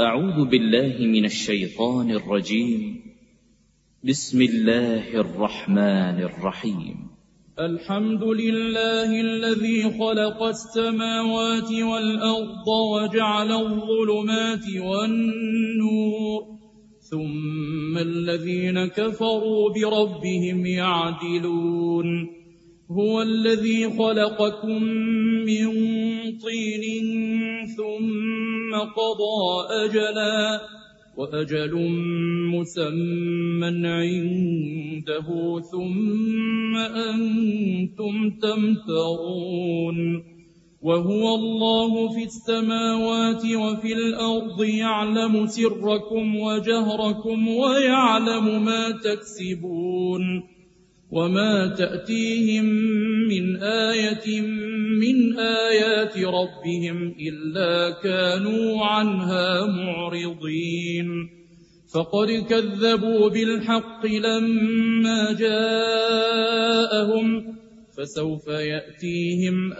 أعوذ بالله من الشيطان الرجيم. بسم الله الرحمن الرحيم. الحمد لله الذي خلق السماوات والأرض وجعل الظلمات والنور، ثم الذين كفروا بربهم يعدلون. هو الذي خلقكم من طين ثم قضى أجلا، وأجل مسمى عنده، ثم أنتم تمترون. وهو الله في السماوات وفي الأرض، يعلم سركم وجهركم ويعلم ما تكسبون. وما تأتيهم من آية من آيات ربهم إلا كانوا عنها معرضين. فقد كذبوا بالحق لما جاءهم، فسوف يأتيهم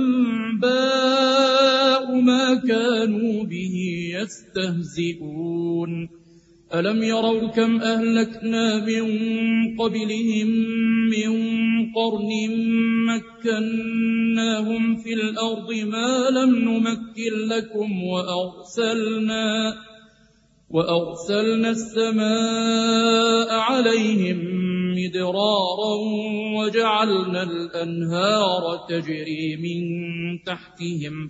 أنباء ما كانوا به يستهزئون. ألم يروا كم أهلكنا من قبلهم من قرن مكناهم في الأرض ما لم نمكن لكم، وأرسلنا السماء عليهم مدرارا، وجعلنا الأنهار تجري من تحتهم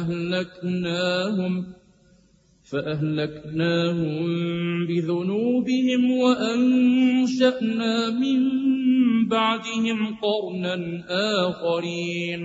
فأهلكناهم بذنوبهم، وأنشأنا من بعدهم قرنا آخرين.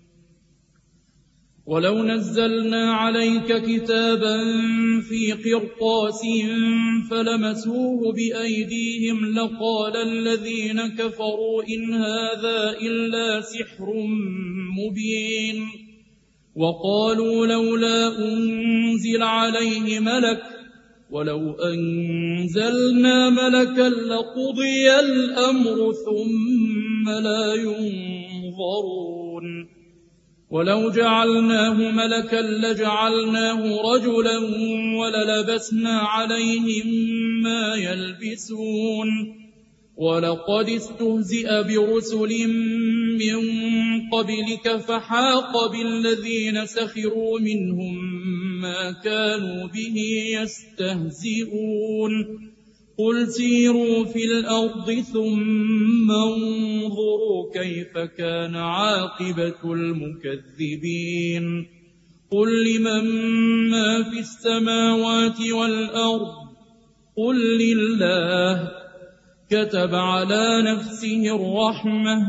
ولو نزلنا عليك كتابا في قرطاس فلمسوه بأيديهم لقال الذين كفروا إن هذا إلا سحر مبين. وقالوا لولا أنزل عليه ملك، ولو أنزلنا ملكا لقضي الأمر ثم لا ينظرون. ولو جعلناه ملكا لجعلناه رجلا وللبسنا عليهم ما يلبسون. ولقد استهزئ برسل من قبلك فحاق بالذين سخروا منهم ما كانوا به يستهزئون. قل سيروا في الأرض ثم انظروا كيف كان عاقبة المكذبين. قل لمن ما في السماوات والأرض، قل لله. كتب على نفسه الرحمة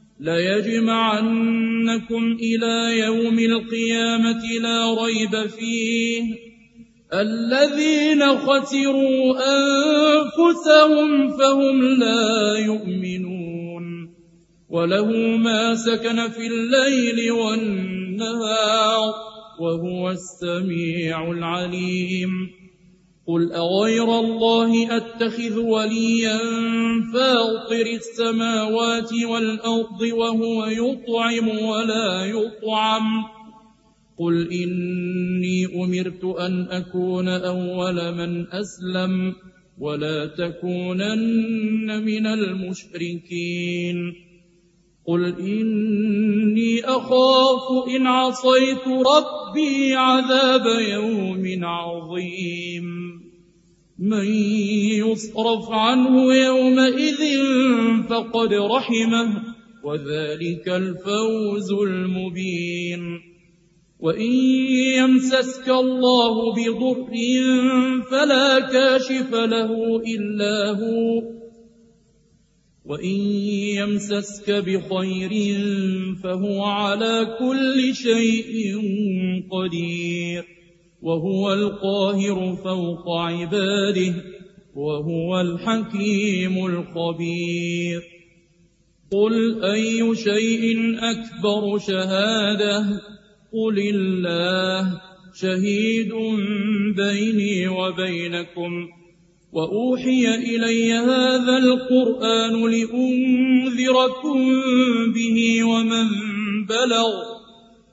ليجمعنكم إلى يوم القيامة لا ريب فيه. الذين خسروا أنفسهم فهم لا يؤمنون. وله ما سكن في الليل والنهار وهو السميع العليم. قل أغير الله أتخذ وليا فاطر السماوات والأرض وهو يطعم ولا يطعم. قل إني أمرت أن أكون أول من أسلم ولا تكونن من المشركين. قل إني أخاف إن عصيت ربي عذاب يوم عظيم. من يصرف عنه يومئذ فقد رحمه، وذلك الفوز المبين. وإن يمسسك الله بضر فلا كاشف له إلا هو، وإن يمسسك بخير فهو على كل شيء قدير. وهو القاهر فوق عباده، وهو الحكيم الخبير. قل أي شيء أكبر شهادة؟ قل الله شهيد بيني وبينكم. وأوحي إلي هذا القرآن لأنذركم به ومن بلغ،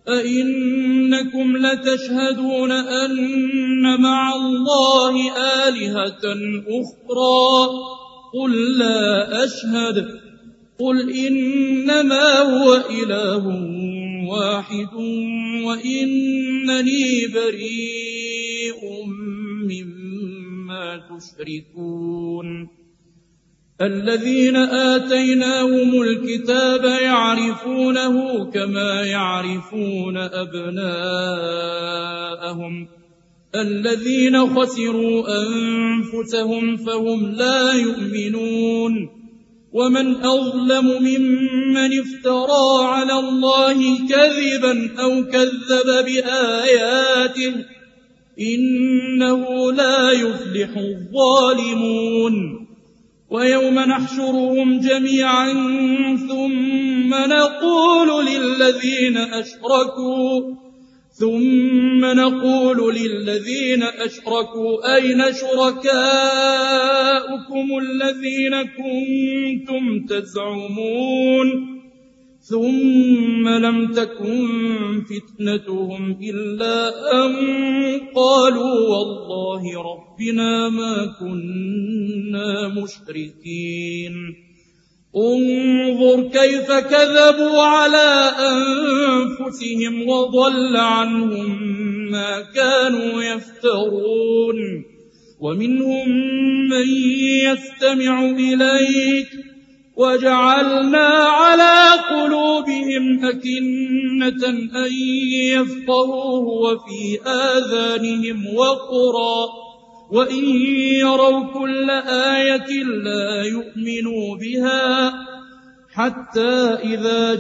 أئنكم لتشهدون أن مع الله آلهة أخرى قل لا أشهد قل إنما هو إله واحد وإنني بريء مما تشركون الذين آتيناهم الكتاب يعرفونه كما يعرفون أبناءهم الذين خسروا أنفسهم فهم لا يؤمنون ومن أظلم ممن افترى على الله كذبا أو كذب بآياته إنه لا يفلح الظالمون ويوم نحشرهم جميعا ثم نقول للذين أشركوا أين شركاؤكم الذين كنتم تزعمون ثم لم تكن فتنتهم إلا أن قالوا والله ربنا ما كنا مشركين انظر كيف كذبوا على أنفسهم وضل عنهم ما كانوا يفترون ومنهم من يستمع إليك وجعلنا على قلوبهم أكنة أن يفقهوه وفي آذانهم وقرا وإن يروا كل آية لا يؤمنوا بها حتى إذا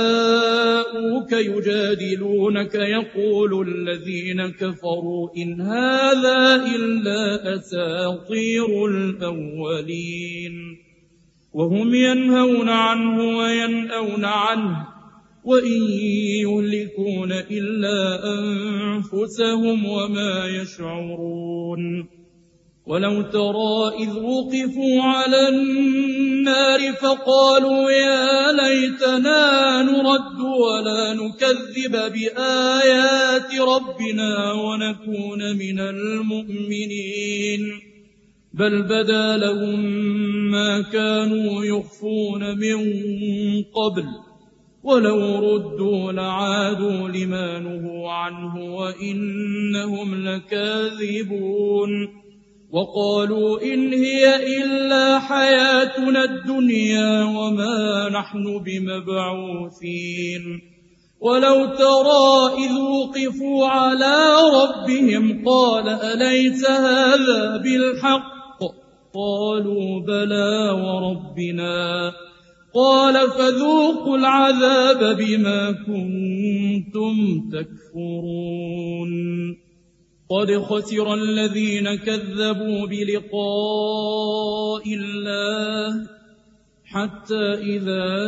جاءوك يجادلونك يقول الذين كفروا إن هذا إلا أساطير الأولين وهم ينهون عنه وينأون عنه وإن يهلكون إلا أنفسهم وما يشعرون ولو ترى إذ وقفوا على النار فقالوا يا ليتنا نرد ولا نكذب بآيات ربنا ونكون من المؤمنين بل بدا لهم ما كانوا يخفون من قبل ولو ردوا لعادوا لما نهوا عنه وإنهم لكاذبون وقالوا إن هي إلا حياتنا الدنيا وما نحن بمبعوثين ولو ترى إذ وقفوا على ربهم قال أليس هذا بالحق قالوا بلى وربنا قال فذوقوا العذاب بما كنتم تكفرون قد خسر الذين كذبوا بلقاء الله حتى إذا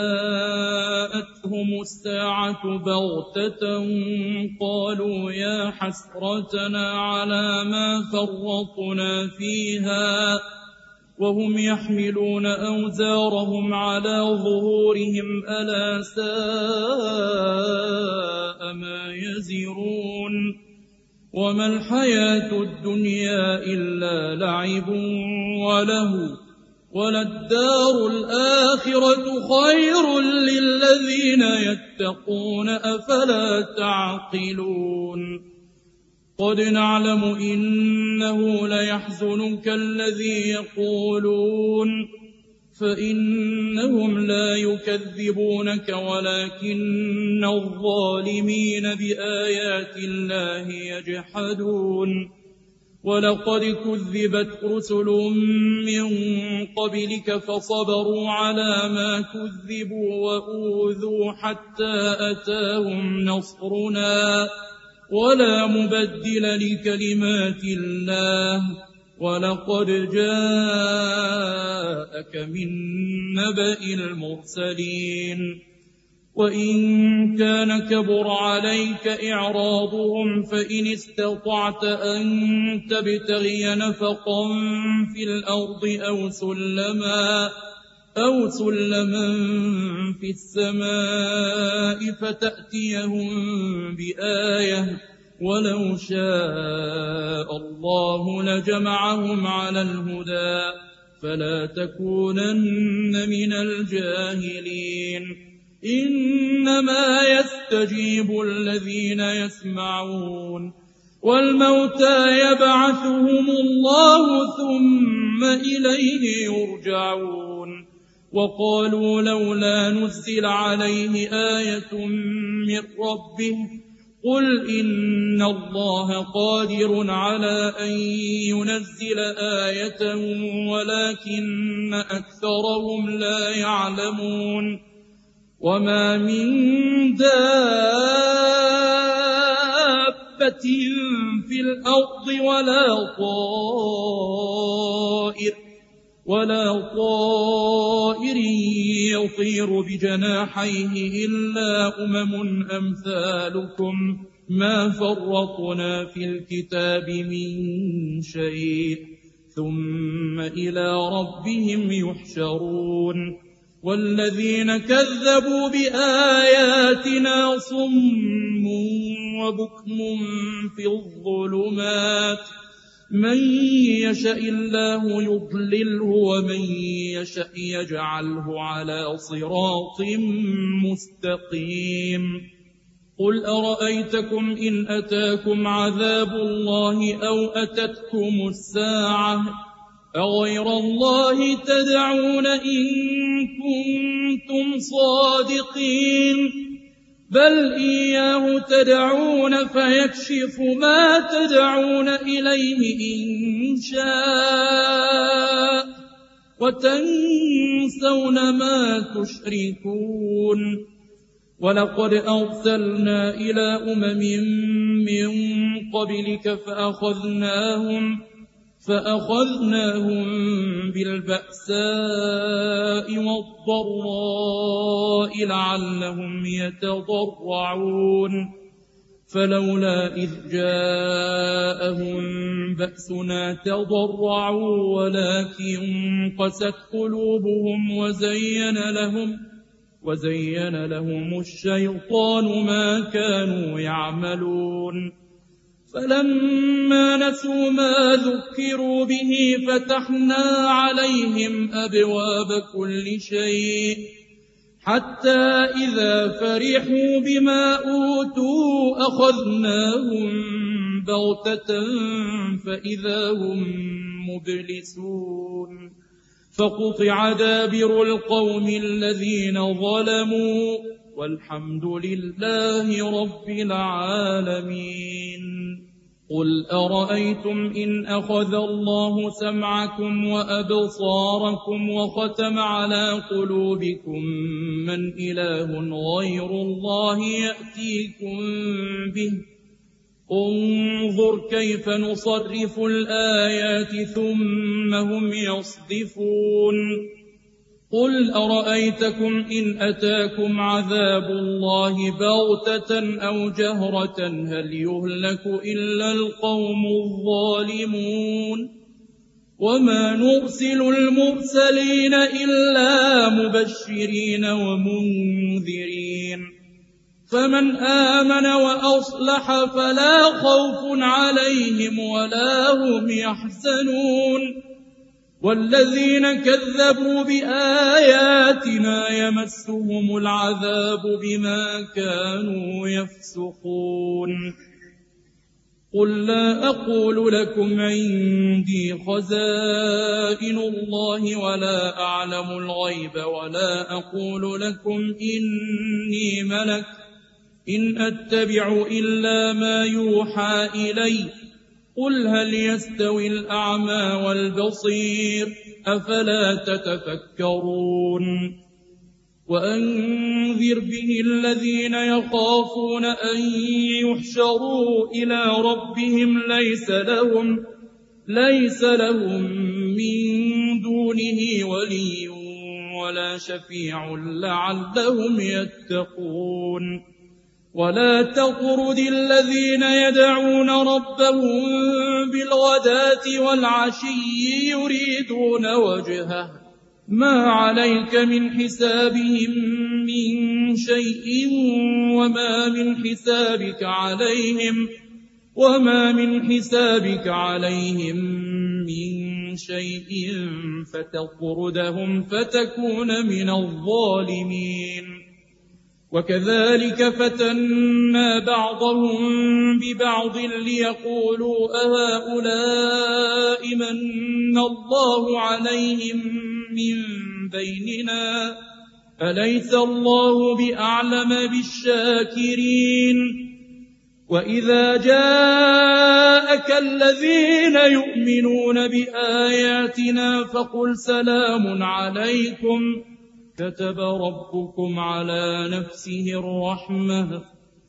جاءتهم الساعة بغتة قالوا يا حسرتنا على ما فرطنا فيها وهم يحملون أوزارهم على ظهورهم ألا ساء ما يزرون وما الحياة الدنيا إلا لعب وله وللدار الآخرة خير للذين يتقون أفلا تعقلون قد نعلم إنه ليحزنك الذي يقولون فإنهم لا يكذبونك ولكن الظالمين بآيات الله يجحدون ولقد كذبت رسل من قبلك فصبروا على ما كذبوا وأوذوا حتى أتاهم نصرنا ولا مبدل لكلمات الله ولقد جاءك من نبأ المرسلين وإن كان كبر عليك إعراضهم فإن استطعت أن تبتغي نفقا في الأرض أو سلما في السماء فتأتيهم بآية ولو شاء الله لجمعهم على الهدى فلا تكونن من الجاهلين إنما يستجيب الذين يسمعون والموتى يبعثهم الله ثم إليه يرجعون وقالوا لولا نزل عليه آية من ربه قل إن الله قادر على أن ينزل آية ولكن أكثرهم لا يعلمون وما من دابة في الأرض ولا طائر يطير بجناحيه إلا أمثالكم ما فرطنا في الكتاب من شيء ثم إلى ربهم يحشرون والذين كذبوا بآياتنا صم وبكم في الظلمات من يشاء الله يضلله ومن يشاء يجعله على صراط مستقيم قل أرأيتكم إن أتاكم عذاب الله أو أتتكم الساعة أغير الله تدعون إن كنتم صادقين بل إياه تدعون فيكشف ما تدعون إليه إن شاء وتنسون ما تشركون ولقد أرسلنا إلى من قبلك فأخذناهم بالبأساء والضراء لعلهم يتضرعون فلولا إذ جاءهم بأسنا تضرعوا ولكن قست قلوبهم وزين لهم الشيطان ما كانوا يعملون فلما نسوا ما ذكروا به فتحنا عليهم أبواب كل شيء حتى إذا فرحوا بما أوتوا أخذناهم بغتة فإذا هم مبلسون فقطع دابر القوم الذين ظلموا والحمد لله رب العالمين قل أرأيتم إن أخذ الله سمعكم وأبصاركم وختم على قلوبكم من إله غير الله يأتيكم به انظر كيف نصرف الآيات ثم هم يصدفون قل أرأيتكم إن أتاكم عذاب الله بغتة أو جهرة هل يهلك إلا القوم الظالمون وما نرسل المرسلين إلا مبشرين ومنذرين فمن آمن وأصلح فلا خوف عليهم ولا هم يحزنون والذين كذبوا بآياتنا يمسهم العذاب بما كانوا يفسقون قل لا أقول لكم عندي خزائن الله ولا أعلم الغيب ولا أقول لكم إني ملك إن أتبع إلا ما يوحى إلي قل هل يستوي الأعمى والبصير أفلا تتفكرون وأنذر به الذين يخافون أن يحشروا إلى ربهم ليس لهم من دونه ولي ولا شفيع لعلهم يتقون ولا تطرد الذين يدعون ربهم بالغداة والعشي يريدون وجهه ما عليك من حسابهم من شيء وما من حسابك عليهم من شيء فتطردهم فتكون من الظالمين. وكذلك فتنا بعضهم ببعض ليقولوا أهؤلاء من الله عليهم من بيننا أليس الله بأعلم بالشاكرين. وإذا جاءك الذين يؤمنون بآياتنا فقل سلام عليكم كتب ربكم على نفسه الرحمة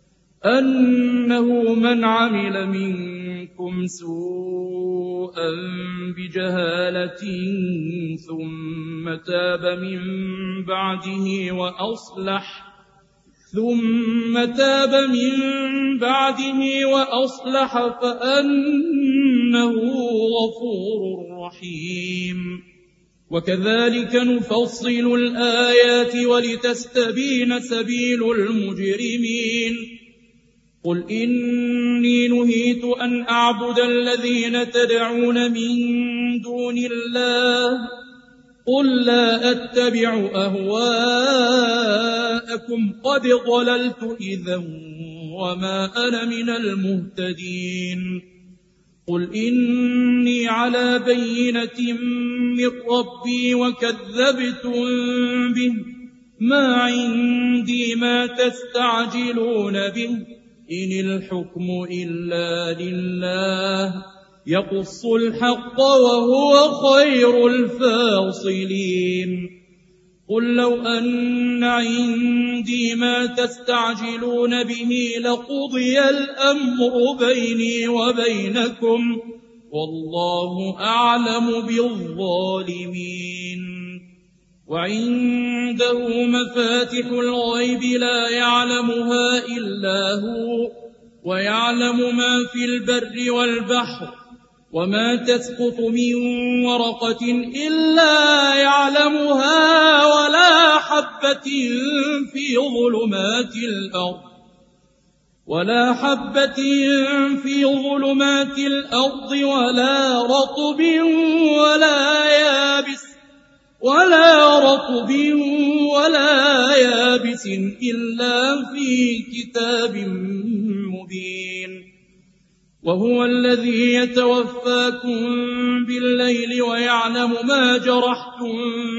أنه من عمل منكم سوءا بجهالة ثم تاب من بعده وأصلح فأنه غفور رحيم. وكذلك نفصل الآيات ولتستبين سبيل المجرمين. قل إني نهيت أن أعبد الذين تدعون من دون الله قل لا أتبع أهواءكم قد ضللت إذا وما أنا من المهتدين. قل إني على بينة من ربي وكذبتم به ما عندي ما تستعجلون به إن الحكم إلا لله يقص الحق وهو خير الفاصلين. قل لو أن عندي ما تستعجلون به لقضي الأمر بيني وبينكم والله أعلم بالظالمين. وعنده مفاتح الغيب لا يعلمها إلا هو ويعلم ما في البر والبحر وما تسقط من ورقة إلا يعلمها ولا حبة في ظلمات الأرض ولا رطب ولا يابس إلا في كتاب مبين. وهو الذي يتوفاكم بالليل ويعلم ما جرحتم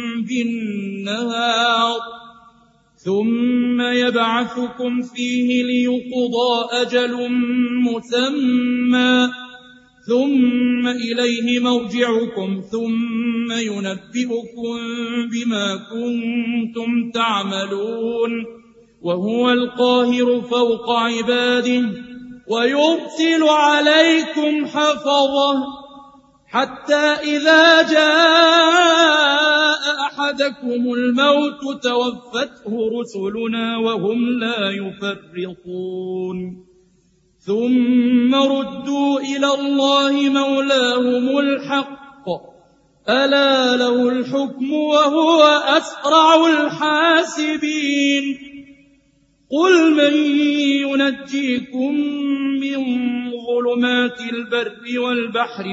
بالنهار ثم يبعثكم فيه ليقضى أجل مسمى ثم إليه مرجعكم ثم ينبئكم بما كنتم تعملون. وهو القاهر فوق عباده ويرسل عليكم حفظه حتى إذا جاء أحدكم الموت توفته رسلنا وهم لا يفرطون ثم ردوا إلى الله مولاهم الحق ألا له الحكم وهو أسرع الحاسبين. قل من ينجيكم من ظلمات البر والبحر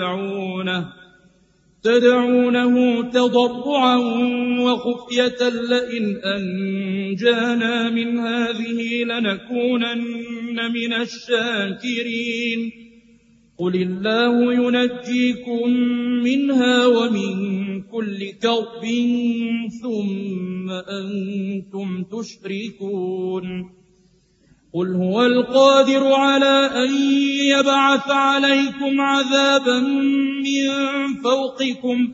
تدعونه تضرعا وخفية لئن أنجانا من هذه لنكونن من الشاكرين. قل الله ينجيكم منها ومن كل كرب ثم أنتم تشركون. قل هو القادر على أن يبعث عليكم عذابا من فوقكم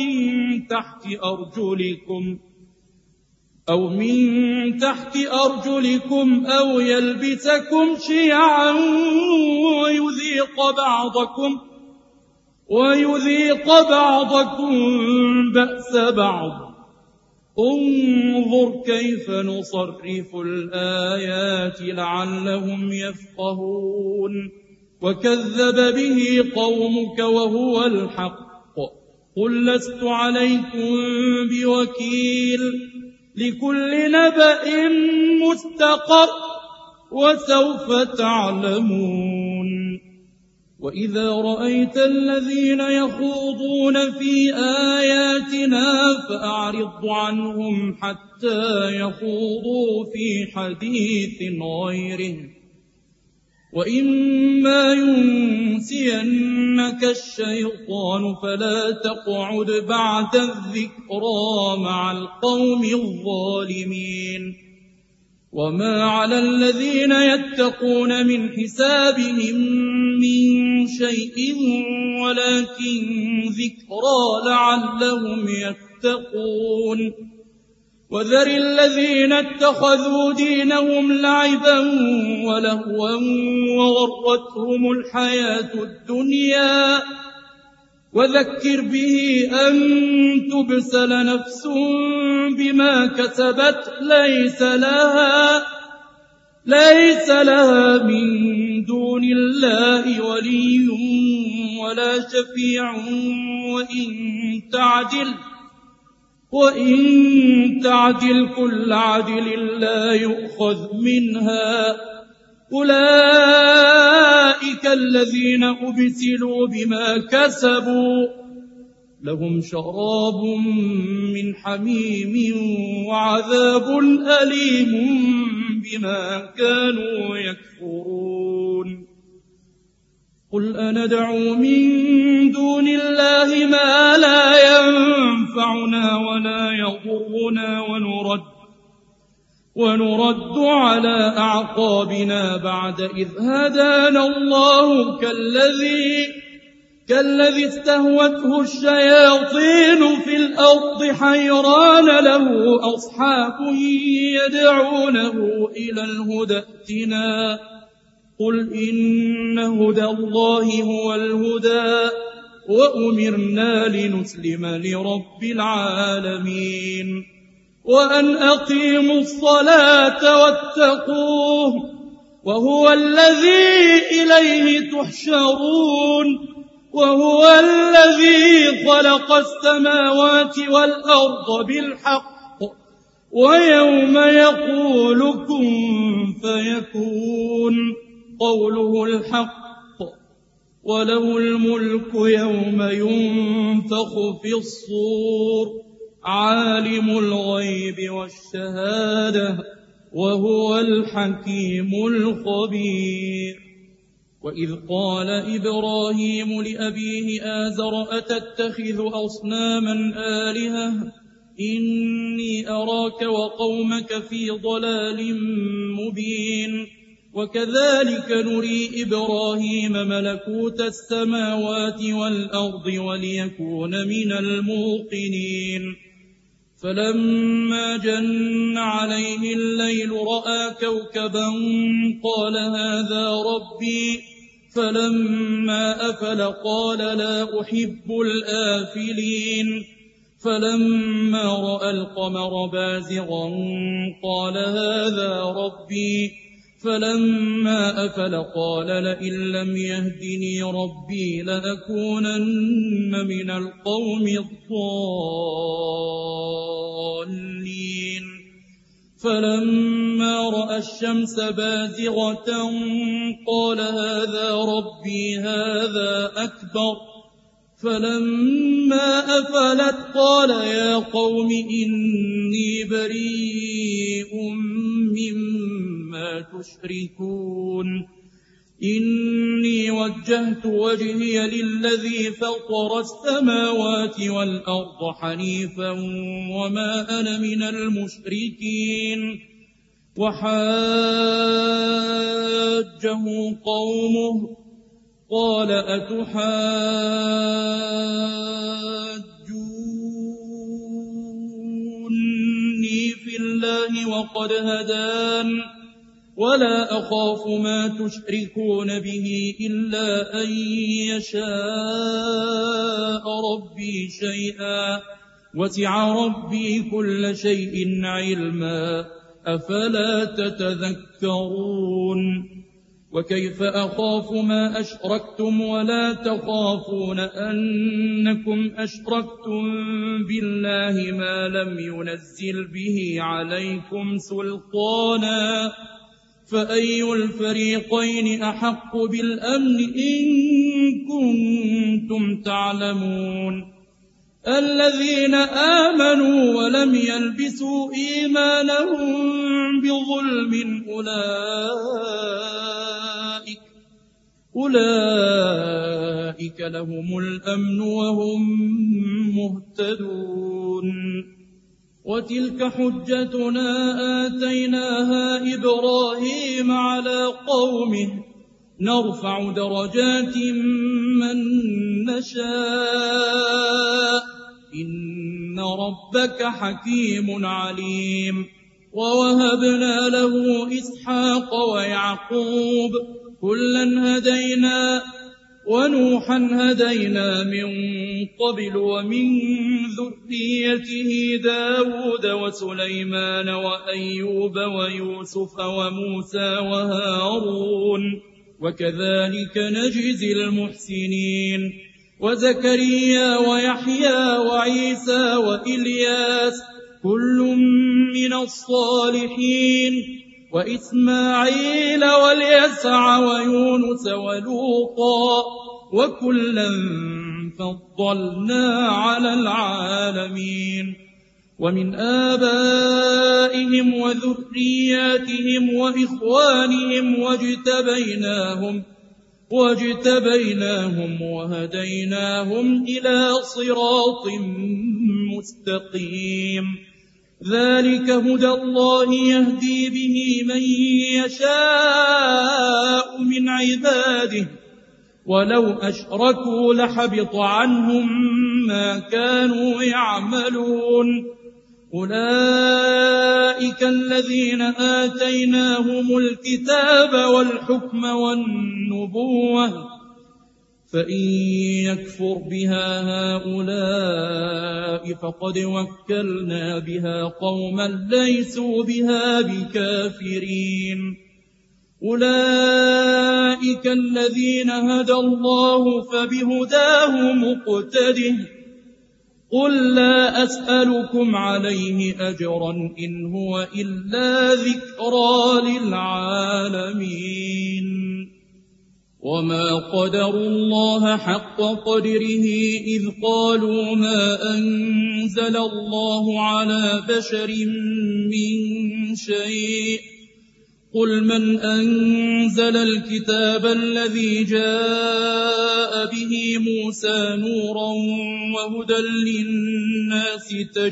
أو من تحت أرجلكم أو يلبسكم شيعا ويذيق بعضكم بأس بعض. انظر كيف نصرف الآيات لعلهم يفقهون. وكذب به قومك وهو الحق قل لست عليكم بوكيل لكل نبأ مستقر وسوف تعلمون وإذا رأيت الذين يخوضون في آياتنا فأعرض عنهم حتى يخوضوا في حديث غيره وإما ينسينك الشيطان فلا تقعد بعد الذكرى مع القوم الظالمين وما على الذين يتقون من حسابهم من شيء ولكن ذكرى لعلهم يتقون وذر الذين اتخذوا دينهم لعبا ولهوا وغرتهم الحياة الدنيا وذكر به أن تبسل نفس بما كسبت ليس لها من دون الله ولي ولا شفيع وإن تعدل كل عدل لا يؤخذ منها أولئك الذين أبسلوا بما كسبوا لهم شراب من حميم وعذاب أليم بما كانوا يكفرون قل أندعو من دون الله ما لا ينفعنا ولا يضرنا ونرد على أعقابنا بعد إذ هدانا الله كالذي استهوته الشياطين في الأرض حيران له أصحاب يدعونه إلى الهدى ائتنا قل إن هدى الله هو الهدى وأمرنا لنسلم لرب العالمين وأن أقيموا الصلاة واتقوه وهو الذي إليه تحشرون وهو الذي خلق السماوات والأرض بالحق ويوم يقول كن فيكون قوله الحق وله الملك يوم ينفخ في الصور عالم الغيب والشهادة وهو الحكيم الخبير وإذ قال إبراهيم لأبيه آزر أتتخذ أصناما آلهة إني أراك وقومك في ضلال مبين وكذلك نري إبراهيم ملكوت السماوات والأرض وليكون من الموقنين فلما جن عليه الليل رأى كوكبا قال هذا ربي فلما أفل قال لا أحب الآفلين فلما رأى القمر بازغا قال هذا ربي فلما أفل قال لئن لم يهدني ربي لأكونن من القوم الضالين فلما رأى الشمس بازغة قال هذا ربي هذا أكبر فلما أفلت قال يا قوم إني بريء مما تشركون إني وجهت وجهي للذي فطر السماوات والأرض حنيفا وما أنا من المشركين وحاجه قومه قال أتحاجوني في الله وقد هدان ولا أخاف ما تشركون به إلا أن يشاء ربي شيئا وسع ربي كل شيء علما أفلا تتذكرون وكيف أخاف ما أشركتم ولا تخافون أنكم أشركتم بالله ما لم ينزل به عليكم سلطانا فأي الفريقين أحق بالأمن إن كنتم تعلمون الذين آمنوا ولم يلبسوا إيمانهم بظلم أولئك لهم الأمن وهم مهتدون وتلك حجتنا آتيناها إبراهيم على قومه نرفع درجات من نشاء إن ربك حكيم عليم ووهبنا له إسحاق ويعقوب كلا هدينا ونوحا هدينا من قبل ومن ذريته داود وسليمان وأيوب ويوسف وموسى وهارون وكذلك نجزي المحسنين وزكريا ويحيى وعيسى وإلياس كل من الصالحين وإسماعيل واليسع ويونس ولوطا وكلا فضلنا على العالمين ومن آبائهم وذرياتهم وإخوانهم واجتبيناهم وهديناهم إلى صراط مستقيم ذلك هدى الله يهدي به من يشاء من عباده ولو أشركوا لحبط عنهم ما كانوا يعملون أولئك الذين آتيناهم الكتاب والحكم والنبوة فإن يكفر بها هؤلاء فقد وكلنا بها قوما ليسوا بها بكافرين أولئك الذين هدى الله فبهداه مقتده قل لا أسألكم عليه أجرا إن هو إلا ذكرى للعالمين وما قدروا الله حق قدره إذ قالوا ما أنزل الله على بشر من شيء قل من أنزل الكتاب الذي جاء به موسى نورا وهدى للناس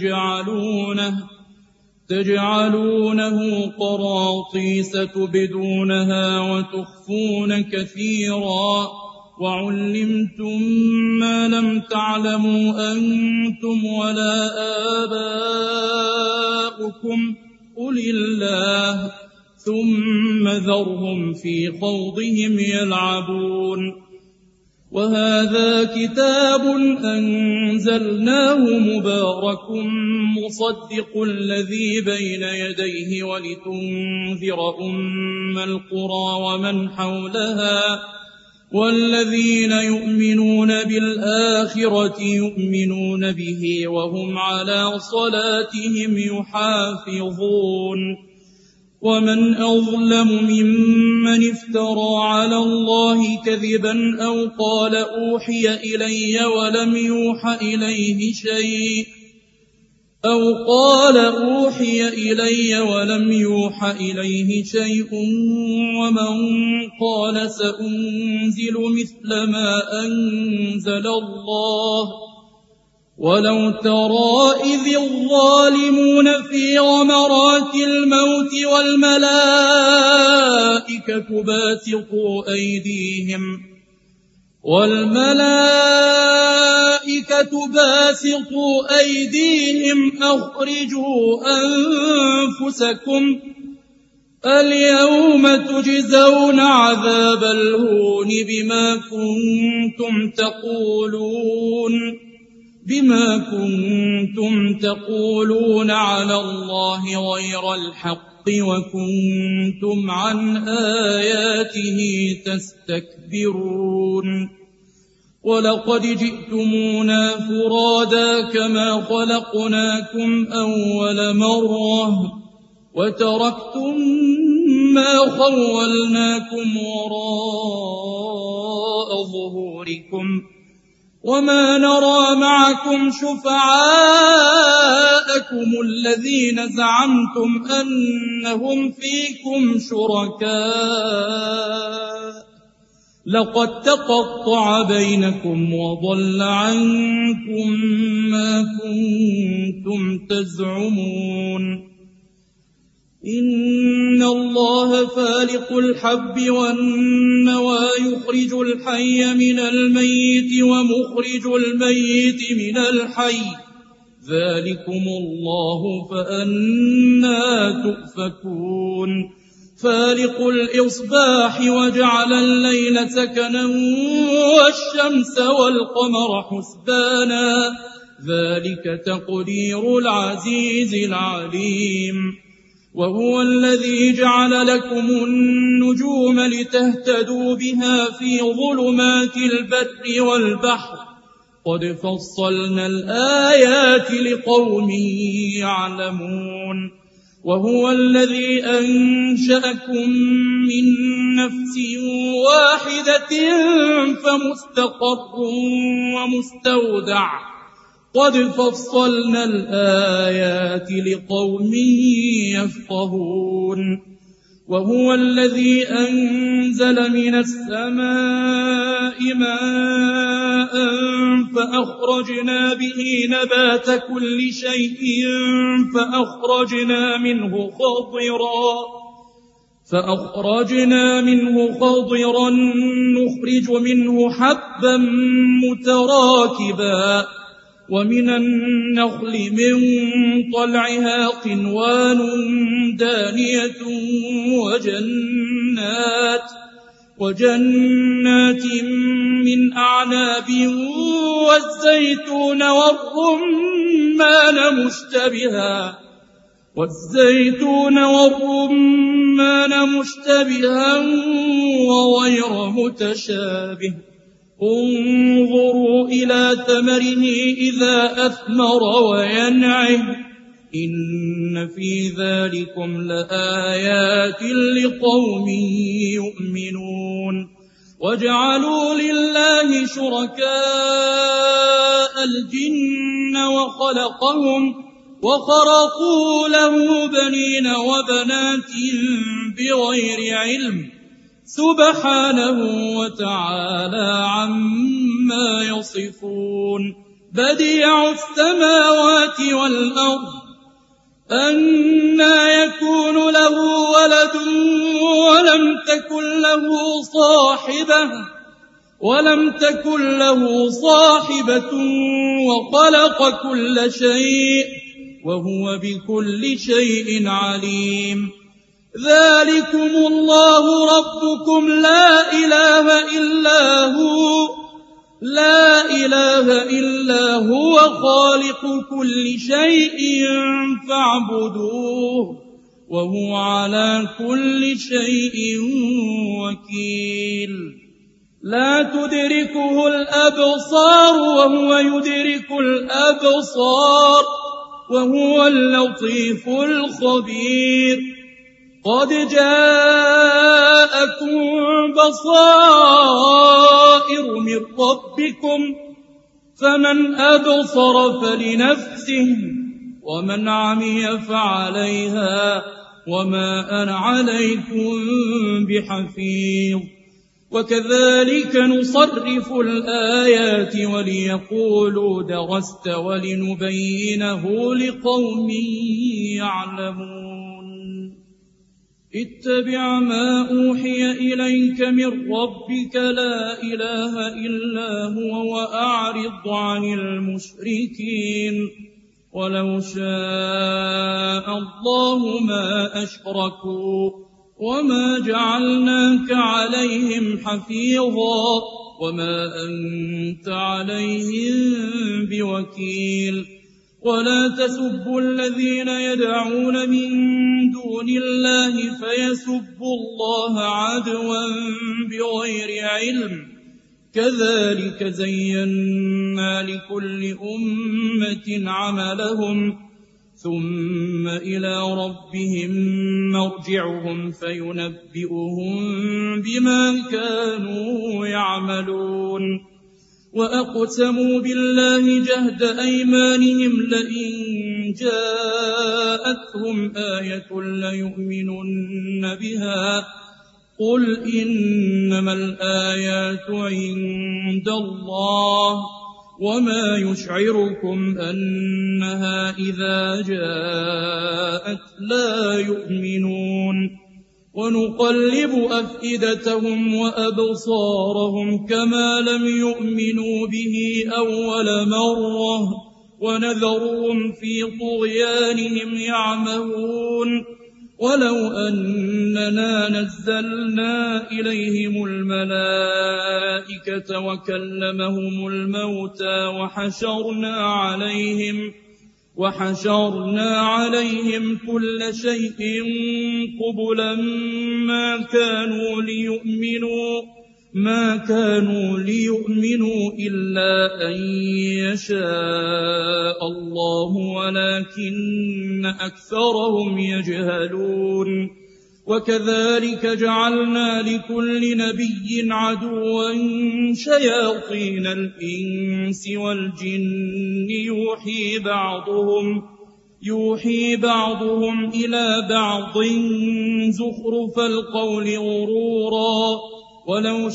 تجعلونه قراطيس تبدونها وتخفون كثيرا وعلمتم ما لم تعلموا أنتم ولا آباؤكم قل الله ثم ذرهم في خوضهم يلعبون وهذا كتاب أنزلناه مبارك مصدق الذي بين يديه ولتنذر أم القرى ومن حولها والذين يؤمنون بالآخرة يؤمنون به وهم على صلاتهم يحافظون ومن أظلم ممن افترى على الله كذبا أو قال أوحي إلي ولم يوحى إليه شيء ومن قال سأنزل مثل ما أنزل الله ولو ترى إذ الظالمون في غمرات الموت والملائكة باسطوا أيديهم أخرجوا أنفسكم اليوم تجزون عذاب الهون بما كنتم تقولون على الله غير الحق وكنتم عن آياته تستكبرون ولقد جئتمونا فرادا كما خلقناكم أول مرة وتركتم ما خولناكم وراء ظهوركم وما نرى معكم شفعاءكم الذين زعمتم أنهم فيكم شركاء لقد تقطع بينكم وضل عنكم ما كنتم تزعمون إن الله فالق الحب والنوى يخرج الحي من الميت ومخرج الميت من الحي ذلكم الله فأنى تؤفكون فالق الإصباح وجعل الليل سكنا والشمس والقمر حسبانا ذلك تقدير العزيز العليم وهو الذي جعل لكم النجوم لتهتدوا بها في ظلمات البر والبحر قد فصلنا الآيات لقوم يعلمون وهو الذي أنشأكم من نفس واحدة فمستقر ومستودع قد فصلنا الآيات لقوم يفقهون وهو الذي أنزل من السماء ماء فأخرجنا به نبات كل شيء فأخرجنا منه خضرا نخرج منه حبا متراكبا ومن النخل من طلعها قنوان دانية وجنات من أعناب والزيتون والرمان مشتبها وغير متشابه انظروا إلى ثمره إذا أثمر وينعه إن في ذلكم لآيات لقوم يؤمنون وجعلوا لله شركاء الجن وخرقوا له بنين وبنات بغير علم سبحانه وتعالى عما يصفون بديع السماوات والأرض أنى يكون له ولد ولم تكن له صاحبة وخلق كل شيء وهو بكل شيء عليم ذلكم الله ربكم لا إله إلا هو خالق كل شيء فاعبدوه وهو على كل شيء وكيل لا تدركه الأبصار وهو يدرك الأبصار وهو اللطيف الخبير قد جاءكم بصائر من ربكم فمن أبصر فلنفسه ومن عمي فعليها وما أنا عليكم بحفيظ وكذلك نصرف الآيات وليقولوا درست ولنبينه لقوم يعلمون اتبع ما أوحي إليك من ربك لا إله إلا هو وأعرض عن المشركين ولو شاء الله ما أشركوا وما جعلناك عليهم حفيظا وما أنت عليهم بوكيل ولا تسبوا الذين يدعون من دون الله فيسبوا الله عدوا بغير علم كذلك زينا لكل أمة عملهم ثم إلى ربهم مرجعهم فينبئهم بما كانوا يعملون وأقسموا بالله جهد أيمانهم لئن جاءتهم آية ليؤمنن بها قل إنما الآيات عند الله وما يشعركم أنها إذا جاءت لا يؤمنون ونقلب أفئدتهم وأبصارهم كما لم يؤمنوا به أول مرة ونذرهم في طغيانهم يعمهون ولو أننا نزلنا إليهم الملائكة وكلمهم الموتى وحشرنا عليهم كل شيء قبلا ما كانوا ليؤمنوا إلا أن يشاء الله ولكن أكثرهم يجهلون وكذلك جعلنا لكل نبي عدوا شياطين الإنس والجن يوحي بعضهم إلى بعض زخرف القول غرورا ولو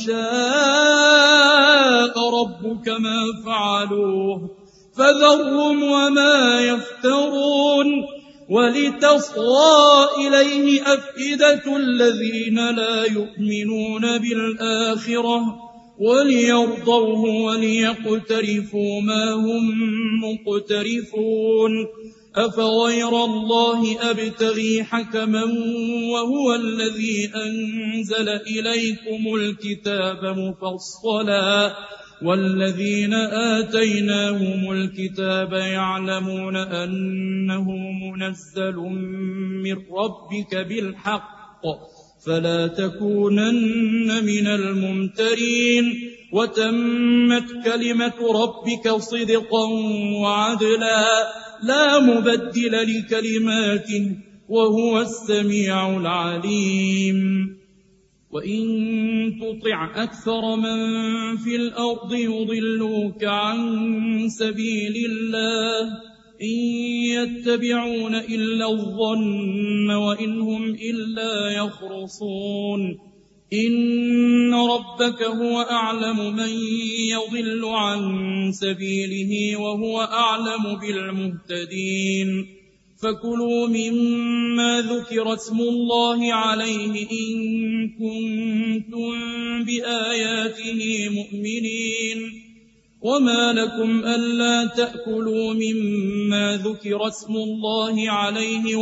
شاء ربك ما فعلوه فذرهم وما يفترون ولتصغى إليه أفئدة الذين لا يؤمنون بالآخرة وليرضوه وليقترفوا ما هم مقترفون أفغير الله أبتغي حكما وهو الذي أنزل إليكم الكتاب مفصلا والذين آتيناهم الكتاب يعلمون أنه منزل من ربك بالحق فلا تكونن من الممترين وتمت كلمة ربك صدقا وعدلا لا مبدل لكلماته وهو السميع العليم وإن تطع أكثر من في الأرض يضلوك عن سبيل الله إن يتبعون إلا الظن وإن هم إلا يخرصون إن ربك هو أعلم من يضل عن سبيله وهو أعلم بالمهتدين فكلوا مما ذكر اسم الله عليه إن كنتم بآياته مؤمنين وما لكم ألا تأكلوا مما ذكر اسم الله عليه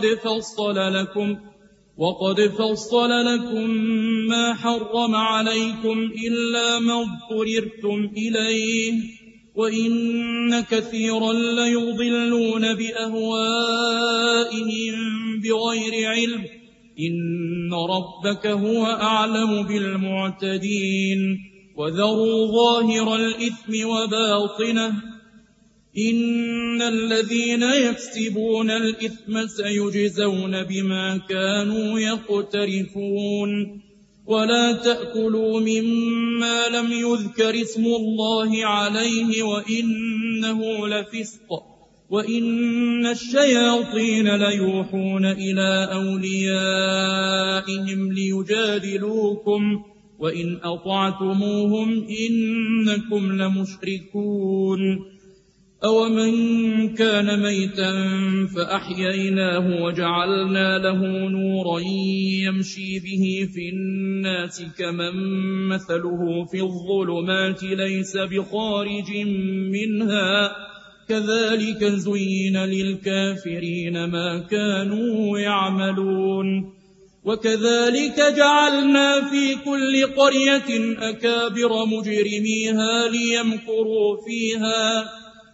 وقد فصل لكم ما حرم عليكم إلا ما اضطررتم إليه وإن كثيرا ليضلون بأهوائهم بغير علم إن ربك هو أعلم بالمعتدين وذروا ظاهر الإثم وباطنه إن الذين يكسبون الإثم سيجزون بما كانوا يقترفون ولا تأكلوا مما لم يذكر اسم الله عليه وإنه لفسق وإن الشياطين ليوحون إلى أوليائهم ليجادلوكم وإن أطعتموهم إنكم لمشركون أومن كان ميتا فأحييناه وجعلنا له نورا يمشي به في الناس كمن مثله في الظلمات ليس بخارج منها كذلك زين للكافرين ما كانوا يعملون وكذلك جعلنا في كل قرية أكابر مجرميها ليمكروا فيها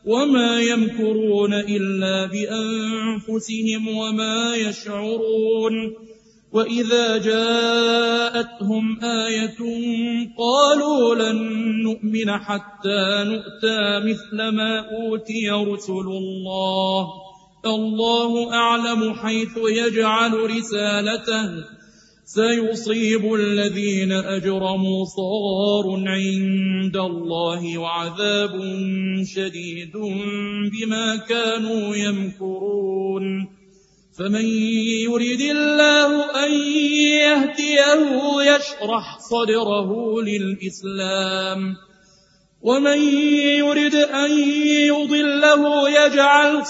وما يمكرون إلا بأنفسهم وما يشعرون وإذا جاءتهم آية قالوا لن نؤمن حتى نؤتى مثل ما أوتي رسل الله الله أعلم حيث يجعل رسالته سيصيب الذين أجرموا صغار عند الله وعذاب شديد بما كانوا يمكرون فمن يرد الله أن يهديه يشرح صدره للإسلام ومن يرد أن يضله يجعل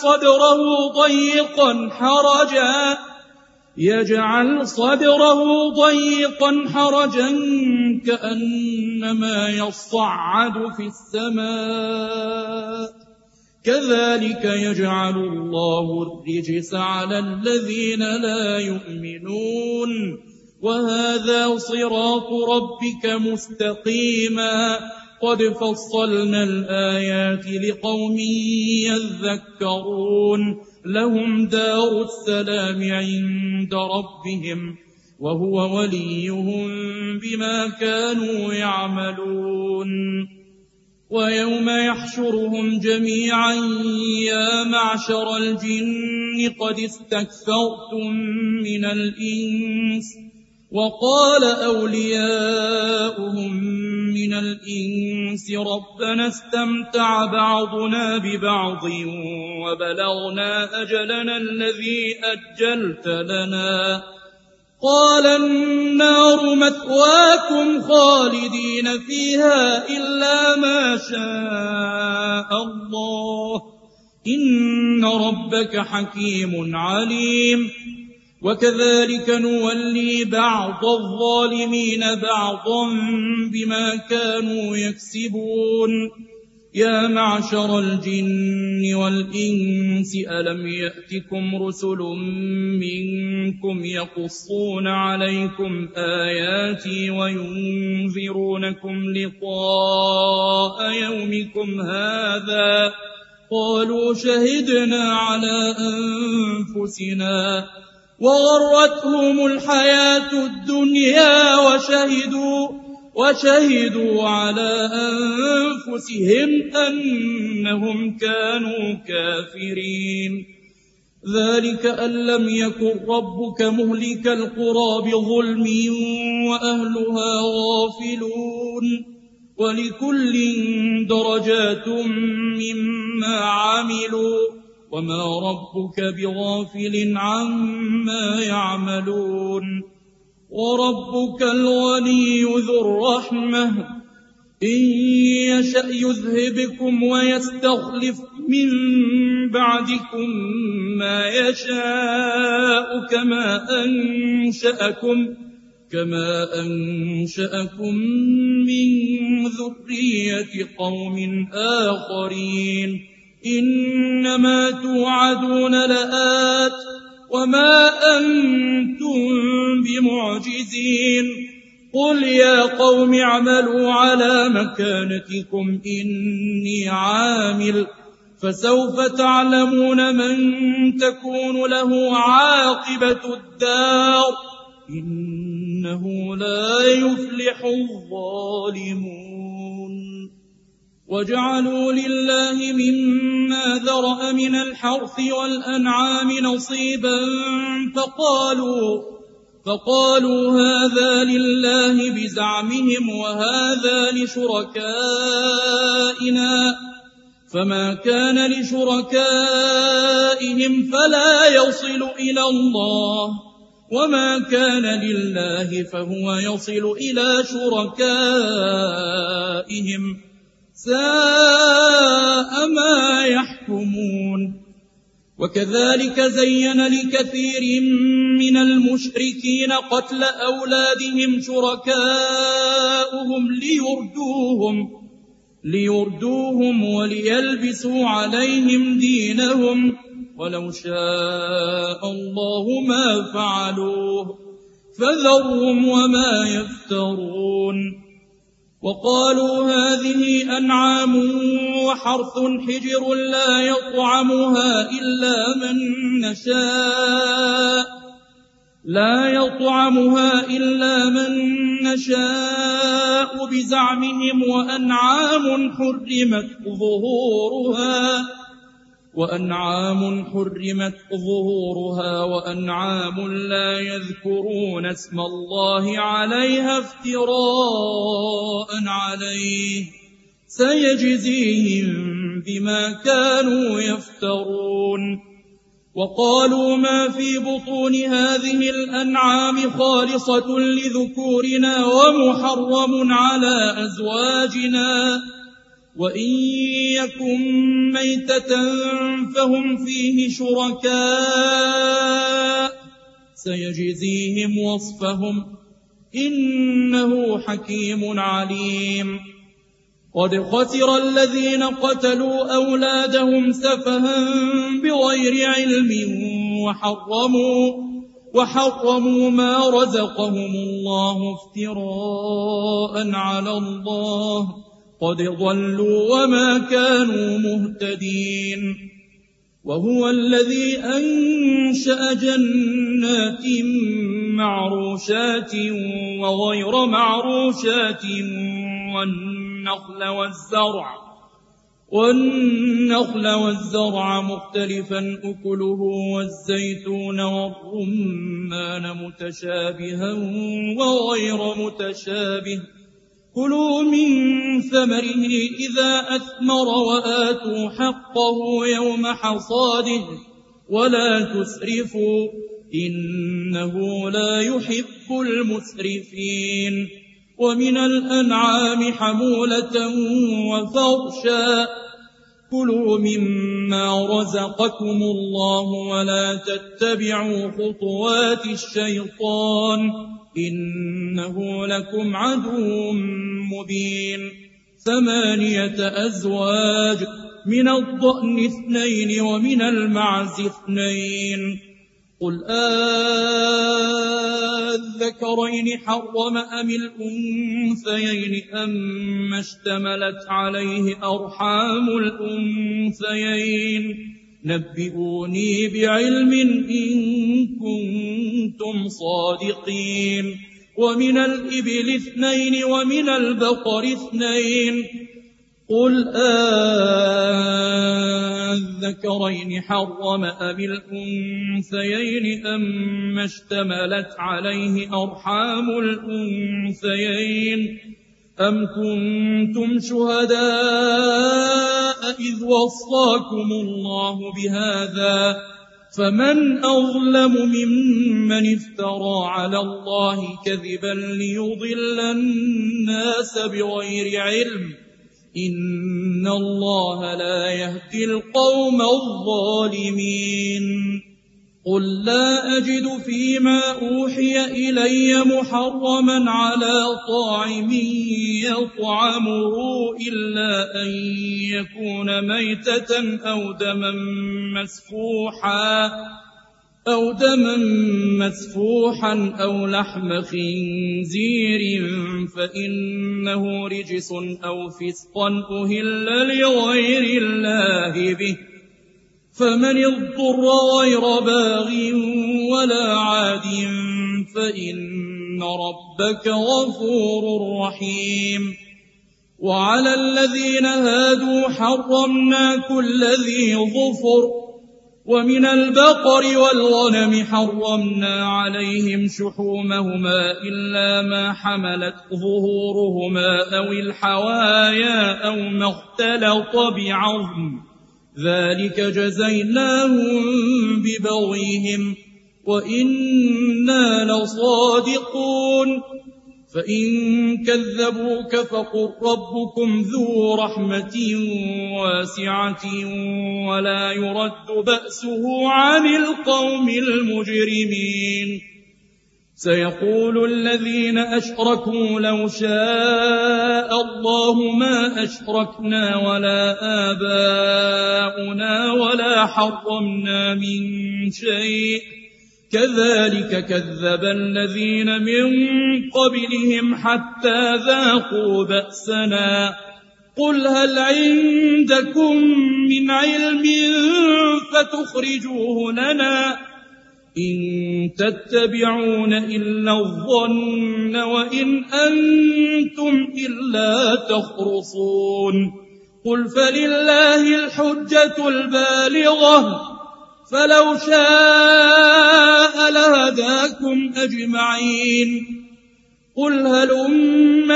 صدره ضيقا حرجا كأنما يصعد في السماء كذلك يجعل الله الرجس على الذين لا يؤمنون وهذا صراط ربك مستقيما قد فصلنا الآيات لقوم يذكرون لهم دار السلام عند ربهم وهو وليهم بما كانوا يعملون ويوم يحشرهم جميعا يا معشر الجن قد استكثرتم من الإنس وقال أولياؤهم من الإنس ربنا استمتع بعضنا ببعض وبلغنا أجلنا الذي أجلت لنا قال النار مثواكم خالدين فيها إلا ما شاء الله إن ربك حكيم عليم وكذلك نولي بعض الظالمين بعضا بما كانوا يكسبون يا معشر الجن والإنس ألم يأتكم رسل منكم يقصون عليكم آياتي وينذرونكم لقاء يومكم هذا قالوا شهدنا على أنفسنا وغرتهم الحياة الدنيا وشهدوا على أنفسهم أنهم كانوا كافرين ذلك أن لم يكن ربك مهلك القرى بظلم وأهلها غافلون ولكل درجات مما عملوا وما ربك بغافل عما يعملون وربك الغني ذو الرحمة إن يشأ يذهبكم ويستخلف من بعدكم ما يشاء كما أنشأكم من ذرية قوم آخرين إنما توعدون لآت وما أنتم بمعجزين قل يا قوم اعملوا على مكانتكم إني عامل فسوف تعلمون من تكون له عاقبة الدار إنه لا يفلح الظالمون وجعلوا لله مما ذرأ من الحرث والأنعام نصيبا فقالوا هذا لله بزعمهم وهذا لشركائنا فما كان لشركائهم فلا يصل إلى الله وما كان لله فهو يصل إلى شركائهم ساء ما يحكمون وكذلك زين لكثير من المشركين قتل أولادهم شركاؤهم ليردوهم وليلبسوا عليهم دينهم ولو شاء الله ما فعلوه فذرهم وما يفترون وقالوا هذه أنعام وحرث حجر لا يطعمها إلا من نشاء بزعمهم وأنعام حرمت ظهورها وأنعام لا يذكرون اسم الله عليها افتراء عليه سيجزيهم بما كانوا يفترون. وقالوا ما في بطون هذه الأنعام خالصة لذكورنا ومحرم على أزواجنا وإن يكن ميتة فهم فيه شركاء سيجزيهم وصفهم إنه حكيم عليم. قد خسر الذين قتلوا أولادهم سفها بغير علم وحرموا ما رزقهم الله افتراء على الله قد ضلوا وما كانوا مهتدين. وهو الذي أنشأ جنات معروشات وغير معروشات والنخل والزرع مختلفا أكله والزيتون والرمان متشابها وغير متشابه كلوا من ثمره إذا أثمر وآتوا حقه يوم حصاده ولا تسرفوا إنه لا يحب المسرفين. ومن الأنعام حمولة وفرشا كلوا مما رزقكم الله ولا تتبعوا خطوات الشيطان إنه لكم عدو مبين. 8 أزواج من الضأن 2 ومن المعز 2 قل الذكرين حرم أم الأنثيين أم اشتملت عليه أرحام الأنثيين نبئوني بعلم إن كنتم صادقين. ومن الإبل 2 ومن البقر 2 قل الذكرين حرم أم الأنثيين أم اشتملت عليه أرحام الأنثيين أم كنتم شهداء إذ وصاكم الله بهذا فمن أظلم ممن افترى على الله كذبا ليضل الناس بغير علم إن الله لا يهدي القوم الظالمين. قل لا أجد فيما أوحي إلي محرما على طاعم يطعمه إلا أن يكون ميتة أو دما مسفوحا أو لحم خنزير فإنه رجس أو فسقا أهل لغير الله به فمن اضطر غير باغ ولا عاد فإن ربك غفور رحيم. وعلى الذين هادوا حرمنا كل ذي ظفر ومن البقر والغنم حرمنا عليهم شحومهما إلا ما حملت ظهورهما أو الحوايا أو ما اختلط بعظم ذلك جزيناهم ببغيهم وإنا لصادقون. فإن كذبوك فقل ربكم ذو رحمة واسعة ولا يرد بأسه عن القوم المجرمين. سيقول الذين أشركوا لو شاء الله ما أشركنا ولا آباؤنا ولا حرمنا من شيء كذلك كذب الذين من قبلهم حتى ذاقوا بأسنا قل هل عندكم من علم فتخرجوه لنا إن تتبعون إلا الظن وإن أنتم إلا تخرصون قل فلله الحجة البالغة فلو شاء لهداكم أجمعين قل هلم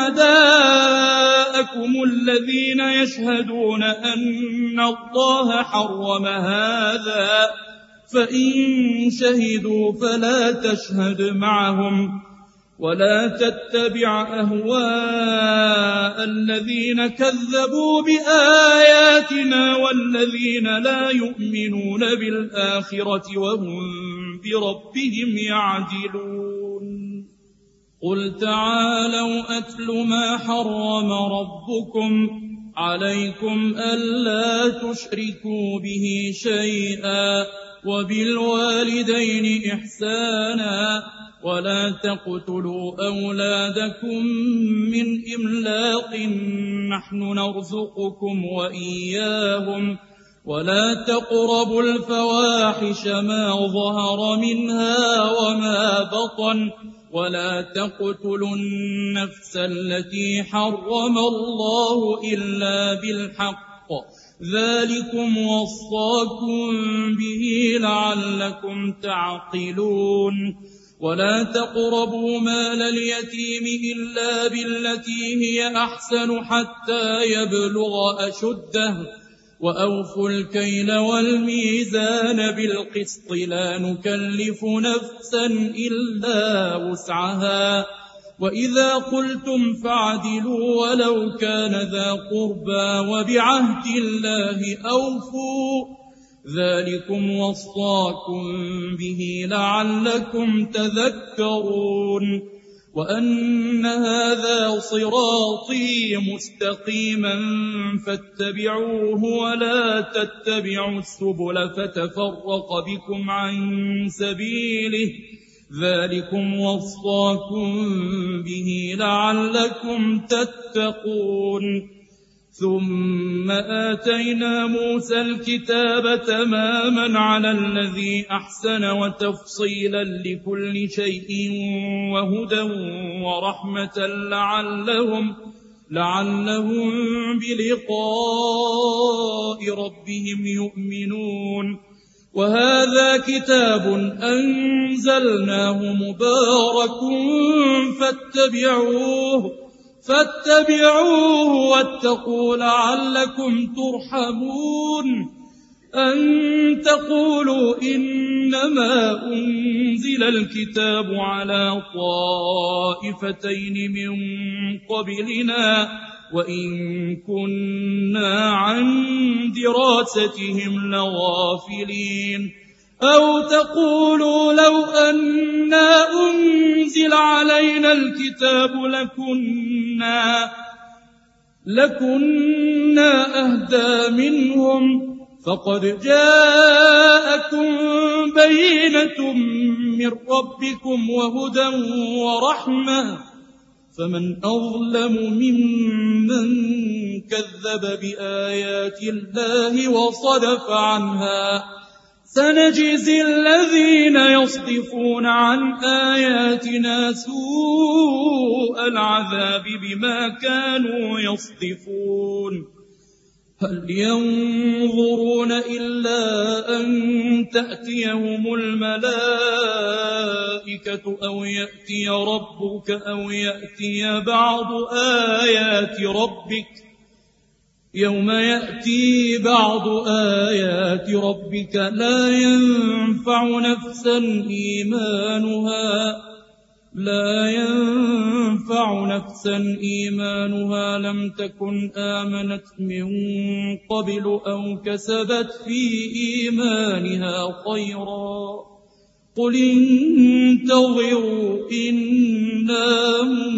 شهداءكم الذين يشهدون أن الله حرم هذا فإن شهدوا فلا تشهد معهم ولا تتبع أهواء الذين كذبوا بآياتنا والذين لا يؤمنون بالآخرة وهم بربهم يعدلون قل تعالوا أتل ما حرم ربكم عليكم ألا تشركوا به شيئا وبالوالدين إحسانا ولا تقتلوا أولادكم من إملاق نحن نرزقكم وإياهم ولا تقربوا الفواحش ما ظهر منها وما بطن ولا تقتلوا النفس التي حرم الله إلا بالحق ذلكم وصاكم به لعلكم تعقلون ولا تقربوا مال اليتيم إلا بالتي هي أحسن حتى يبلغ أشده وأوفوا الكيل والميزان بالقسط لا نكلف نفسا إلا وسعها وإذا قلتم فاعدلوا ولو كان ذا قربى وبعهد الله أوفوا ذلكم وصاكم به لعلكم تذكرون وأن هذا صراطي مستقيما فاتبعوه ولا تتبعوا السبل فتفرق بكم عن سبيله ذلكم وصاكم به لعلكم تتقون ثم آتينا موسى الكتاب تماما على الذي أحسن وتفصيلا لكل شيء وهدى ورحمة لعلهم بلقاء ربهم يؤمنون وهذا كتاب أنزلناه مبارك فاتبعوه واتقوا لعلكم ترحمون أن تقولوا إنما أنزل الكتاب على طائفتين من قبلنا وإن كنا عن دراستهم لغافلين أو تقولوا لو أنا أنزل علينا الكتاب لكنا أهدى منهم فقد جاءكم بينة من ربكم وهدى ورحمة فمن أظلم ممن كذب بآيات الله وصدف عنها سنجزي الذين يصدفون عن آياتنا سوء العذاب بما كانوا يصدفون هل ينظرون إلا أن تأتيهم الملائكة أو يأتي ربك أو يأتي بعض آيات ربك يوم يأتي بعض آيات ربك لا ينفع نفسا إيمانها لم تكن آمنت من قبل أو كسبت في إيمانها خيرا قل انتظروا إنا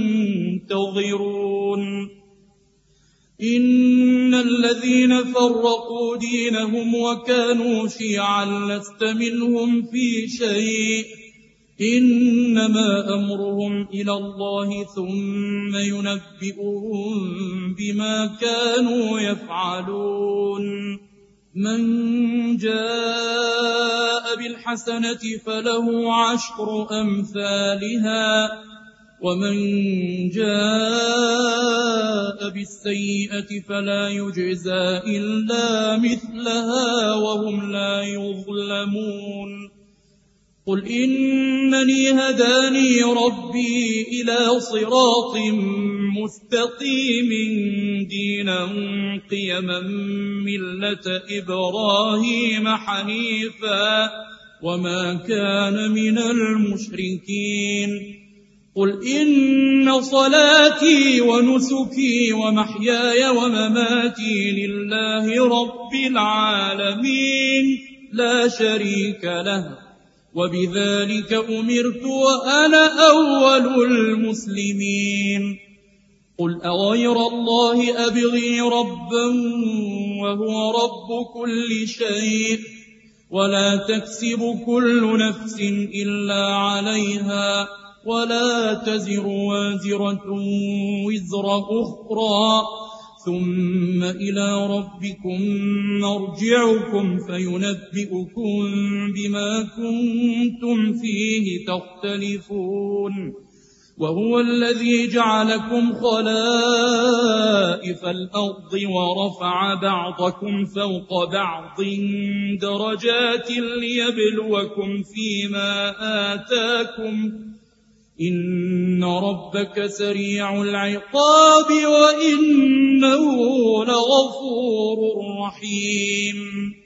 منتظرون إن الذين فرقوا دينهم وكانوا شيعا لست منهم في شيء إنما أمرهم إلى الله ثم ينبئهم بما كانوا يفعلون من جاء بالحسنة فله 10 أمثالها ومن جاء بالسيئة فلا يجزى إلا مثلها وهم لا يظلمون قل إنني هداني ربي إلى صراط مستقيم دينا قيما ملة إبراهيم حنيفا وما كان من المشركين قل إن صلاتي ونسكي ومحياي ومماتي لله رب العالمين لا شريك له وبذلك أمرت وأنا أول المسلمين قل أغير الله أبغي ربا وهو رب كل شيء ولا تكسب كل نفس إلا عليها ولا تزر وازرة وزر أخرى ثم إلى ربكم مرجعكم فينبئكم بما كنتم فيه تختلفون وهو الذي جعلكم خلائف الأرض ورفع بعضكم فوق بعض درجات ليبلوكم فيما آتاكم إن ربك سريع العقاب وإنه لغفور رحيم